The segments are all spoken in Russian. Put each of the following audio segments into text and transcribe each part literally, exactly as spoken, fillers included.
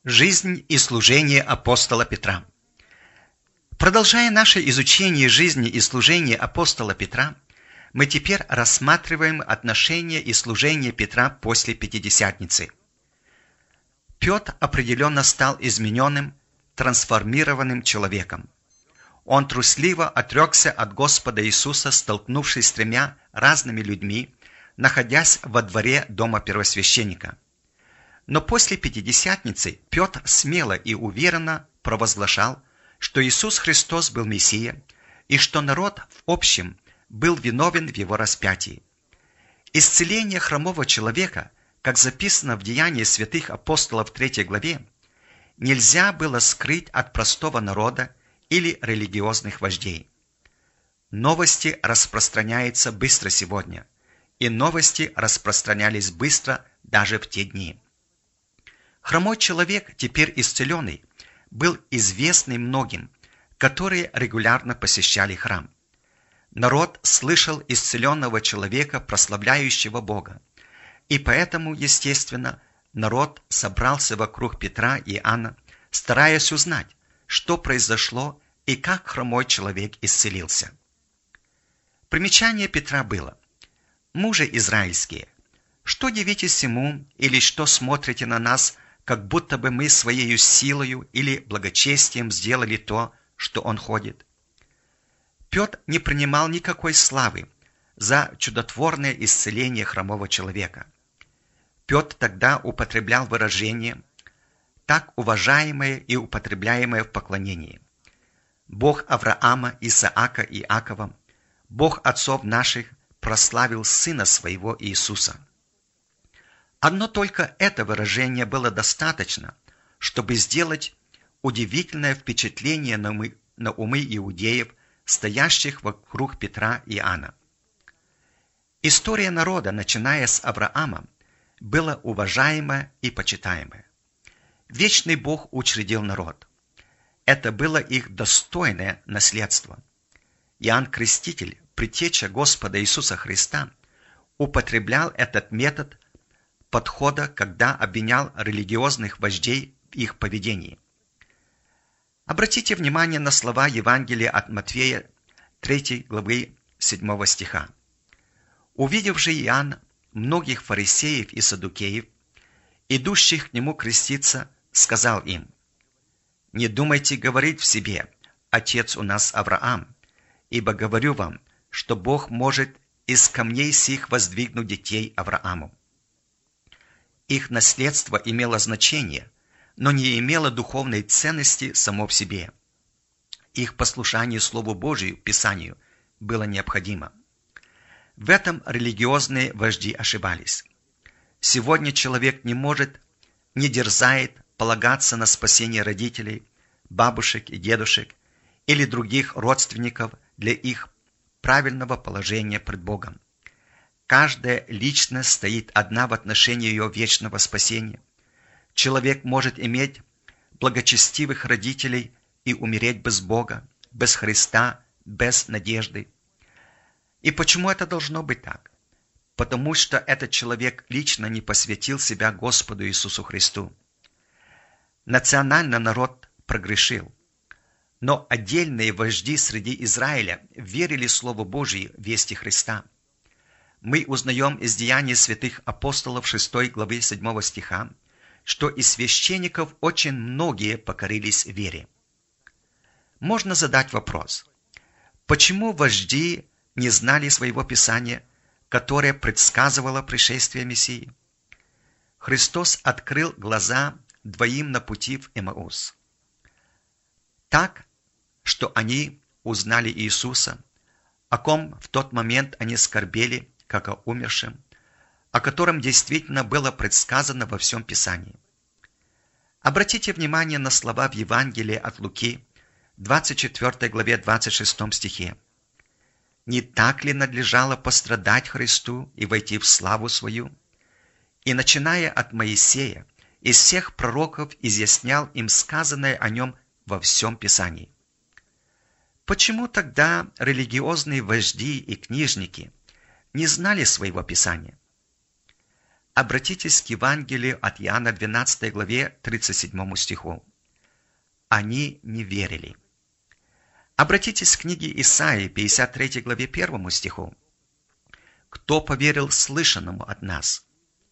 Жизнь и служение апостола Петра. Продолжая наше изучение жизни и служения апостола Петра, мы теперь рассматриваем отношения и служение Петра после Пятидесятницы. Петр определенно стал измененным, трансформированным человеком. Он трусливо отрекся от Господа Иисуса, столкнувшись с тремя разными людьми, находясь во дворе дома первосвященника. Но после Пятидесятницы Петр смело и уверенно провозглашал, что Иисус Христос был Мессия и что народ в общем был виновен в его распятии. Исцеление хромого человека, как записано в Деянии святых апостолов в третьей главе, нельзя было скрыть от простого народа или религиозных вождей. Новости распространяются быстро сегодня, и новости распространялись быстро даже в те дни. Хромой человек, теперь исцеленный, был известный многим, которые регулярно посещали храм. Народ слышал исцеленного человека, прославляющего Бога, и поэтому, естественно, народ собрался вокруг Петра и Иоанна, стараясь узнать, что произошло и как хромой человек исцелился. Примечание Петра было: «Мужи израильские, что дивитесь всему или что смотрите на нас, как будто бы мы своею силою или благочестием сделали то, что он ходит?» Петр не принимал никакой славы за чудотворное исцеление хромого человека. Петр тогда употреблял выражение, так уважаемое и употребляемое в поклонении: «Бог Авраама, Исаака и Иакова, Бог отцов наших, прославил Сына Своего Иисуса». Одно только это выражение было достаточно, чтобы сделать удивительное впечатление на умы, на умы иудеев, стоящих вокруг Петра и Иоанна. История народа, начиная с Авраама, была уважаемая и почитаемая. Вечный Бог учредил народ. Это было их достойное наследство. Иоанн Креститель, предтеча Господа Иисуса Христа, употреблял этот метод подхода, когда обвинял религиозных вождей в их поведении. Обратите внимание на слова Евангелия от Матфея третьей главы седьмого стиха. «Увидев же Иоанн многих фарисеев и саддукеев, идущих к нему креститься, сказал им: не думайте говорить в себе: отец у нас Авраам, ибо говорю вам, что Бог может из камней сих воздвигнуть детей Аврааму». Их наследство имело значение, но не имело духовной ценности само в себе. Их послушание Слову Божию, Писанию, было необходимо. В этом религиозные вожди ошибались. Сегодня человек не может, не дерзает полагаться на спасение родителей, бабушек и дедушек или других родственников для их правильного положения пред Богом. Каждая личность стоит одна в отношении ее вечного спасения. Человек может иметь благочестивых родителей и умереть без Бога, без Христа, без надежды. И почему это должно быть так? Потому что этот человек лично не посвятил себя Господу Иисусу Христу. Национально народ прогрешил, но отдельные вожди среди Израиля верили Слову Божию, вести Христа. Мы узнаем из Деяний святых апостолов шестой главы седьмого стиха, что из священников очень многие покорились вере. Можно задать вопрос: почему вожди не знали своего Писания, которое предсказывало пришествие Мессии? Христос открыл глаза двоим на пути в Эмаус, так, что они узнали Иисуса, о ком в тот момент они скорбели, как о умершем, о котором действительно было предсказано во всем Писании. Обратите внимание на слова в Евангелии от Луки, двадцать четвёртой главе, двадцать шестом стихе. «Не так ли надлежало пострадать Христу и войти в славу свою?» И, начиная от Моисея, из всех пророков изъяснял им сказанное о нем во всем Писании. Почему тогда религиозные вожди и книжники не знали своего Писания? Обратитесь к Евангелию от Иоанна двенадцатой главе тридцать седьмому стиху. Они не верили. Обратитесь к книге Исаии пятьдесят третьей главе первому стиху. Кто поверил слышанному от нас?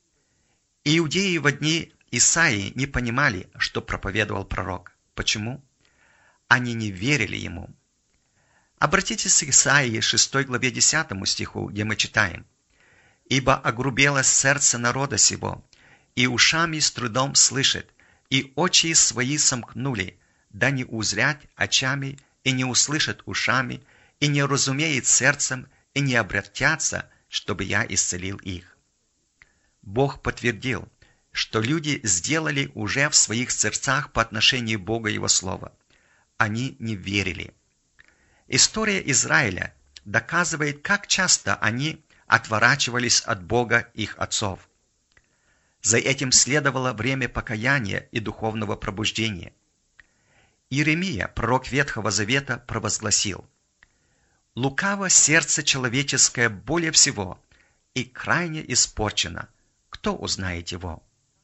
Иудеи во дни Исаии не понимали, что проповедовал пророк. Почему? Они не верили ему. Обратитесь к Исаии шестой главе десятому стиху, где мы читаем: «Ибо огрубело сердце народа сего, и ушами с трудом слышит, и очи свои сомкнули, да не узрят очами, и не услышат ушами, и не разумеет сердцем, и не обратятся, чтобы я исцелил их». Бог подтвердил, что люди сделали уже в своих сердцах по отношению Бога Его Слова. Они не верили. История Израиля доказывает, как часто они отворачивались от Бога их отцов. За этим следовало время покаяния и духовного пробуждения. Иеремия, пророк Ветхого Завета, провозгласил: «Лукаво сердце человеческое более всего, и крайне испорчено. Кто узнает его?»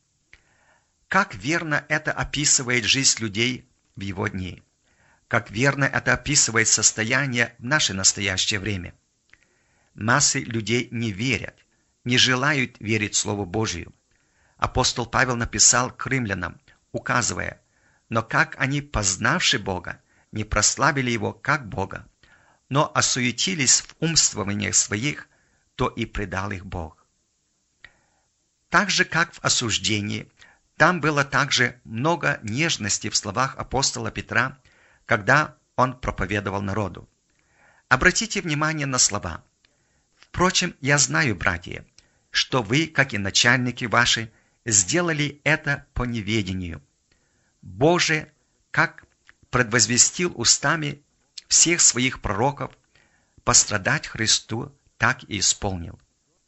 Как верно это описывает жизнь людей в его дни. Как верно это описывает состояние в наше настоящее время. Массы людей не верят, не желают верить Слову Божию. Апостол Павел написал к римлянам, указывая: «Но как они, познавши Бога, не прославили Его как Бога, но осуетились в умствованиях своих, то и предал их Бог». Так же, как в осуждении, там было также много нежности в словах апостола Петра, когда он проповедовал народу. Обратите внимание на слова: «Впрочем, я знаю, братья, что вы, как и начальники ваши, сделали это по неведению. Боже, как предвозвестил устами всех своих пророков, пострадать Христу, так и исполнил».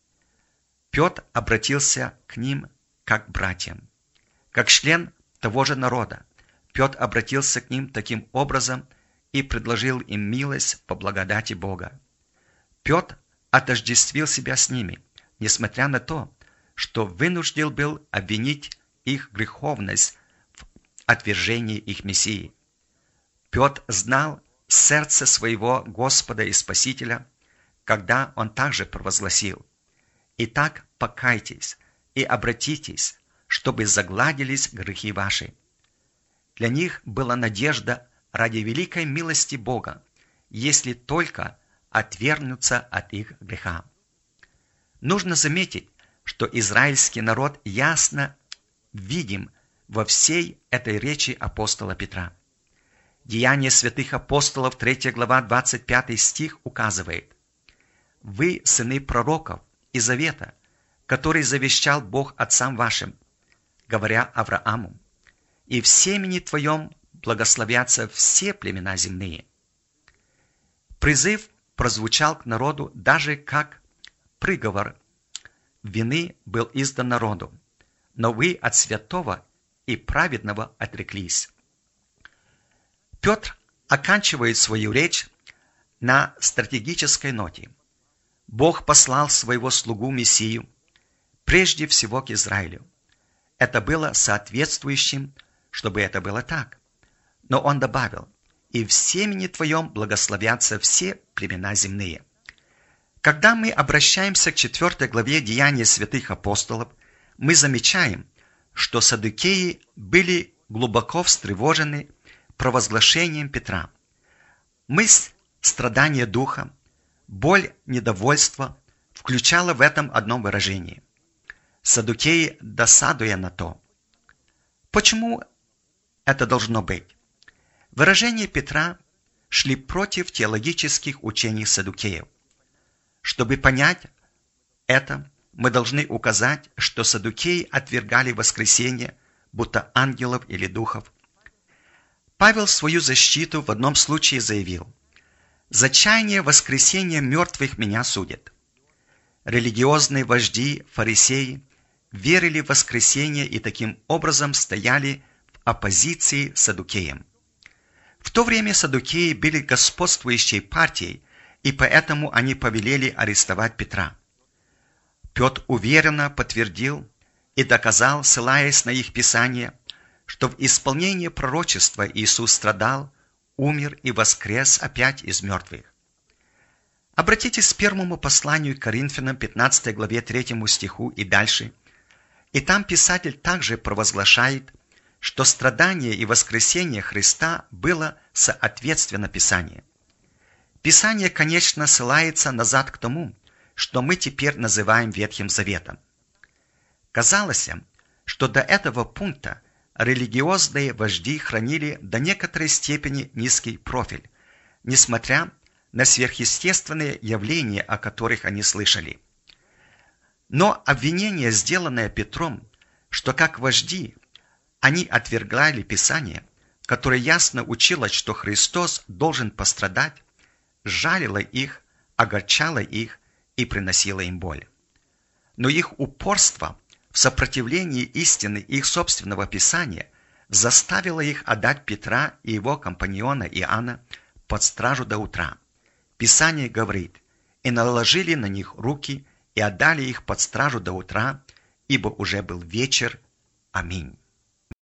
Петр обратился к ним как к братьям. Как член того же народа, Петр обратился к ним таким образом и предложил им милость по благодати Бога. Петр отождествил себя с ними, несмотря на то, что вынужден был обвинить их греховность в отвержении их Мессии. Петр знал сердце своего Господа и Спасителя, когда он также провозгласил: «Итак, покайтесь и обратитесь, чтобы загладились грехи ваши». Для них была надежда ради великой милости Бога, если только отвергнуться от их греха. Нужно заметить, что израильский народ ясно видим во всей этой речи апостола Петра. Деяния святых апостолов, третья глава, двадцать пятый стих указывает: «Вы сыны пророков и завета, который завещал Бог отцам вашим, говоря Аврааму: и в семени твоем благословятся все племена земные». Призыв прозвучал к народу даже как приговор вины был издан народу, но вы от святого и праведного отреклись. Петр оканчивает свою речь на стратегической ноте. Бог послал своего слугу Мессию прежде всего к Израилю. Это было соответствующим, чтобы это было так. Но он добавил: «И в семени твоем благословятся все племена земные». Когда мы обращаемся к четвёртой главе Деяний святых апостолов, мы замечаем, что саддукеи были глубоко встревожены провозглашением Петра. Мысль страдания духа, боль недовольства включала в этом одном выражении. Саддукеи, досадуя на то. Почему это должно быть? Выражения Петра шли против теологических учений саддукеев. Чтобы понять это, мы должны указать, что саддукеи отвергали воскресение, будто ангелов или духов. Павел в свою защиту в одном случае заявил: «За чаяние воскресения мертвых меня судят». Религиозные вожди, фарисеи, верили в воскресение и таким образом стояли в оппозиции саддукеям. В то время саддукеи были господствующей партией, и поэтому они повелели арестовать Петра. Петр уверенно подтвердил и доказал, ссылаясь на их Писание, что в исполнении пророчества Иисус страдал, умер и воскрес опять из мертвых. Обратитесь к первому посланию к Коринфянам, пятнадцатой главе, третьему стиху и дальше. И там писатель также провозглашает, что страдание и воскресение Христа было соответственно Писанию. Писание, конечно, ссылается назад к тому, что мы теперь называем Ветхим Заветом. Казалось, что до этого пункта религиозные вожди хранили до некоторой степени низкий профиль, несмотря на сверхъестественные явления, о которых они слышали. Но обвинение, сделанное Петром, что как вожди они отвергали Писание, которое ясно учило, что Христос должен пострадать, жалило их, огорчало их и приносило им боль. Но их упорство в сопротивлении истины их собственного Писания заставило их отдать Петра и его компаньона Иоанна под стражу до утра. Писание говорит: «И наложили на них руки, и отдали их под стражу до утра, ибо уже был вечер. Аминь».